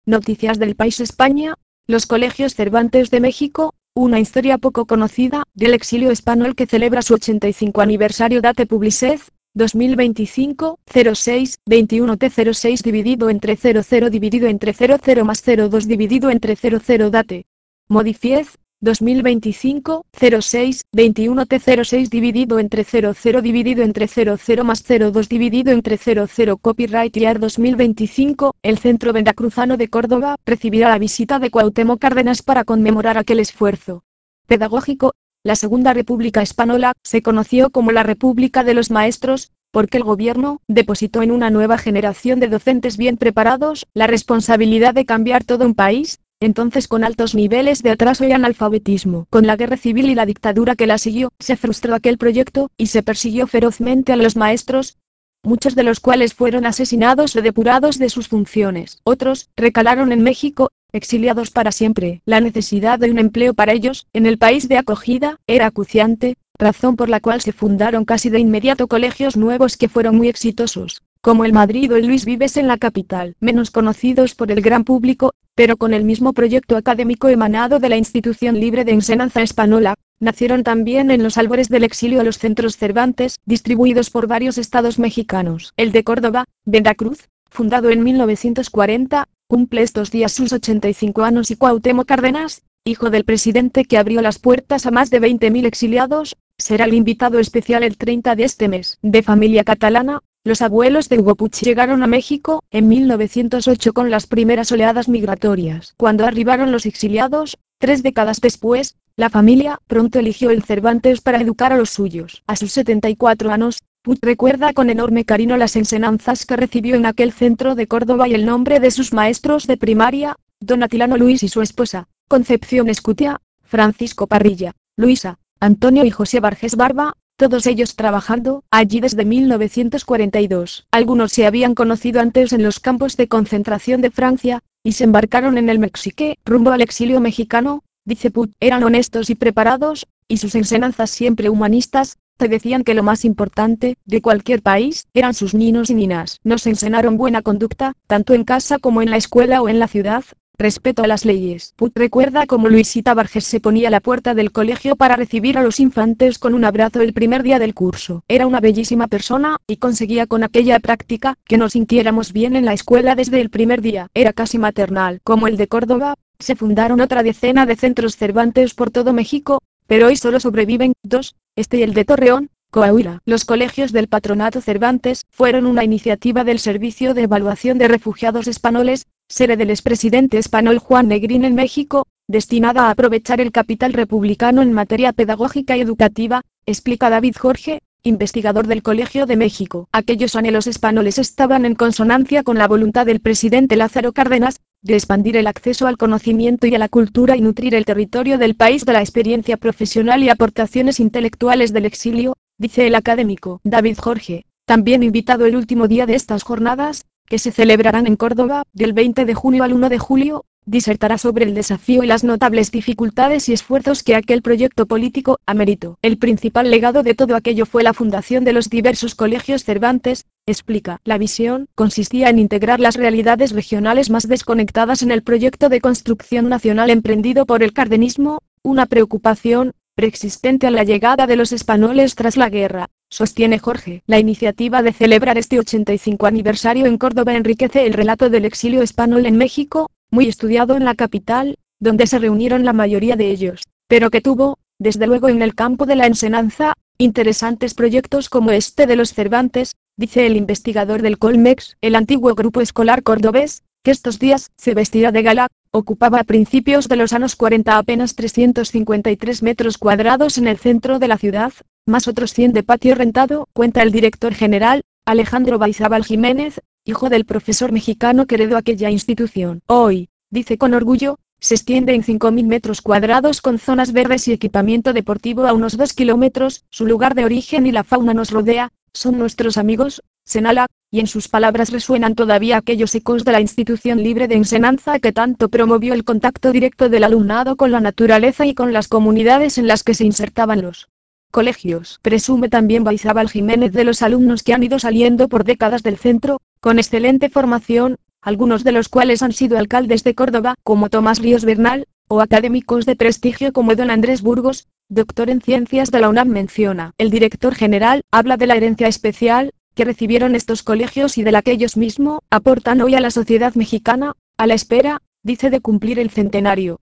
Noticias del País España, los colegios Cervantes de México, una historia poco conocida, del exilio español que celebra su 85 aniversario. Date Publicez, 2025, 06, 21T06 dividido entre 00 dividido entre 00 más 02 dividido entre 00 Date. Modifiez, 2025, 06, 21T06 dividido entre 00 dividido entre 00 más 02 dividido entre 00 Copyright Year 2025, el Centro Veracruzano de Córdoba recibirá la visita de Cuauhtémoc Cárdenas para conmemorar aquel esfuerzo pedagógico. La Segunda República Española se conoció como la República de los Maestros, porque el gobierno depositó en una nueva generación de docentes bien preparados la responsabilidad de cambiar todo un país, entonces con altos niveles de atraso y analfabetismo. Con la guerra civil y la dictadura que la siguió, se frustró aquel proyecto y se persiguió ferozmente a los maestros, muchos de los cuales fueron asesinados o depurados de sus funciones. Otros recalaron en México, exiliados para siempre. La necesidad de un empleo para ellos, en el país de acogida, era acuciante, razón por la cual se fundaron casi de inmediato colegios nuevos que fueron muy exitosos, como el Madrid o el Luis Vives en la capital, menos conocidos por el gran público, pero con el mismo proyecto académico emanado de la Institución Libre de Enseñanza Española. Nacieron también en los albores del exilio los centros Cervantes, distribuidos por varios estados mexicanos. El de Córdoba, Veracruz, fundado en 1940, cumple estos días sus 85 años y Cuauhtémoc Cárdenas, hijo del presidente que abrió las puertas a más de 20.000 exiliados, será el invitado especial el 30 de este mes. De familia catalana, los abuelos de Hugo Puig llegaron a México en 1908 con las primeras oleadas migratorias. Cuando arribaron los exiliados, 3 décadas después, la familia pronto eligió el Cervantes para educar a los suyos. A sus 74 años, Puig recuerda con enorme cariño las enseñanzas que recibió en aquel centro de Córdoba y el nombre de sus maestros de primaria, don Atilano Luis y su esposa, Concepción Escutia, Francisco Parrilla, Luisa, Antonio y José Barges Barba, todos ellos trabajando allí desde 1942. Algunos se habían conocido antes en los campos de concentración de Francia, y se embarcaron en el Mexique rumbo al exilio mexicano. Dice Puig, eran honestos y preparados, y sus enseñanzas siempre humanistas, te decían que lo más importante, de cualquier país, eran sus niños y niñas. Nos enseñaron buena conducta, tanto en casa como en la escuela o en la ciudad, respeto a las leyes. Puig recuerda cómo Luisita Barges se ponía a la puerta del colegio para recibir a los infantes con un abrazo el primer día del curso. Era una bellísima persona, y conseguía con aquella práctica, que nos sintiéramos bien en la escuela desde el primer día. Era casi maternal. Como el de Córdoba, se fundaron otra decena de centros Cervantes por todo México, pero hoy solo sobreviven 2, este y el de Torreón, Coahuila. Los colegios del Patronato Cervantes fueron una iniciativa del Servicio de Evaluación de Refugiados Españoles, sede del expresidente español Juan Negrín en México, destinada a aprovechar el capital republicano en materia pedagógica y educativa, explica David Jorge, investigador del Colegio de México. Aquellos anhelos españoles estaban en consonancia con la voluntad del presidente Lázaro Cárdenas, de expandir el acceso al conocimiento y a la cultura y nutrir el territorio del país de la experiencia profesional y aportaciones intelectuales del exilio, dice el académico David Jorge, también invitado el último día de estas jornadas, que se celebrarán en Córdoba, del 20 de junio al 1 de julio, disertará sobre el desafío y las notables dificultades y esfuerzos que aquel proyecto político ameritó. El principal legado de todo aquello fue la fundación de los diversos colegios Cervantes, explica. La visión consistía en integrar las realidades regionales más desconectadas en el proyecto de construcción nacional emprendido por el cardenismo, una preocupación preexistente a la llegada de los españoles tras la guerra. Sostiene Jorge. La iniciativa de celebrar este 85 aniversario en Córdoba enriquece el relato del exilio español en México, muy estudiado en la capital, donde se reunieron la mayoría de ellos, pero que tuvo, desde luego en el campo de la enseñanza, interesantes proyectos como este de los Cervantes, dice el investigador del Colmex, el antiguo grupo escolar cordobés, que estos días se vestirá de gala, ocupaba a principios de los años 40 apenas 353 metros cuadrados en el centro de la ciudad, más otros 100 de patio rentado, cuenta el director general, Alejandro Baizábal Jiménez, hijo del profesor mexicano que heredó aquella institución. Hoy, dice con orgullo, se extiende en 5.000 metros cuadrados con zonas verdes y equipamiento deportivo a unos 2 kilómetros, su lugar de origen y la fauna nos rodea, son nuestros amigos, señala, y en sus palabras resuenan todavía aquellos ecos de la institución libre de enseñanza que tanto promovió el contacto directo del alumnado con la naturaleza y con las comunidades en las que se insertaban los colegios. Presume también Baizábal Jiménez de los alumnos que han ido saliendo por décadas del centro, con excelente formación, algunos de los cuales han sido alcaldes de Córdoba, como Tomás Ríos Bernal, o académicos de prestigio como don Andrés Burgos, doctor en ciencias de la UNAM. Menciona. El director general habla de la herencia especial que recibieron estos colegios y de la que ellos mismos aportan hoy a la sociedad mexicana, a la espera, dice, de cumplir el centenario.